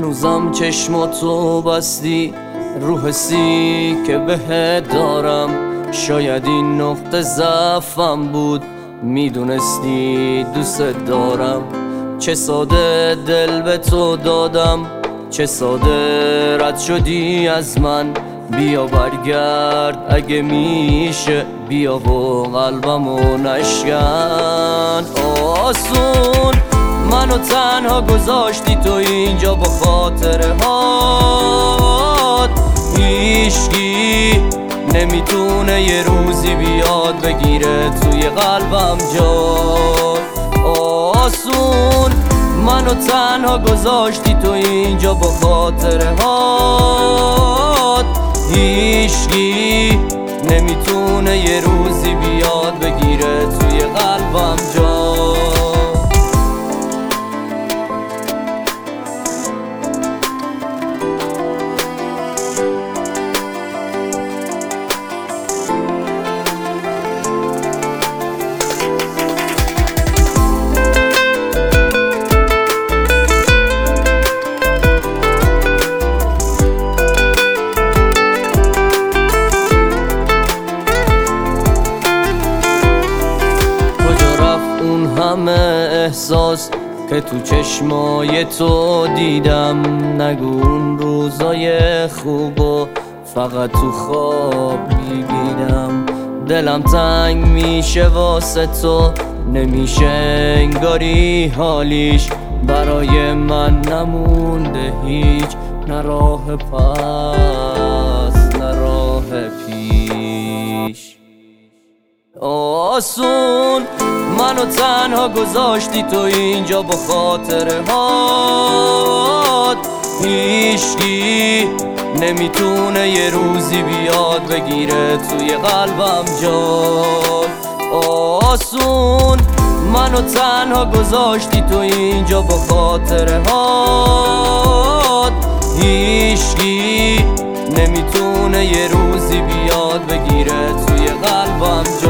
هنوزم چشماتو بستی رو حسی که بهت دارم. شاید این نقطه ضعفم بود، میدونستی دوست دارم. چه ساده دل به تو دادم، چه ساده رد شدی از من. بیا برگرد اگه میشه، بیا و قلبمو نشکن. آسون منو تنها گذاشتی تو اینجا با خاطره هات. هیچکی نمیتونه یه روزی بیاد بگیره توی قلبم جا. آسون منو تنها گذاشتی تو اینجا با خاطره هات. هیچکی نمیتونه یه روزی بیاد بگیره توی قلبم جا. همه احساس که تو چشمای تو دیدم، نگو اون روزای خوبو فقط تو خواب میبینم. دلم تنگ میشه واسه تو، نمیشه انگاری حالیش برای من نمونده هیچ. نه راه پس نه راه پیش. آسون منو تنها گذاشتی تو اینجا با خاطره هات. هیچکی نمیتونه یه روزی بیاد بگیره توی قلبم جا. آسون منو تنها گذاشتی تو اینجا با خاطره هات. هیچکی نمیتونه یه روزی بیاد بگیره توی قلبم جا.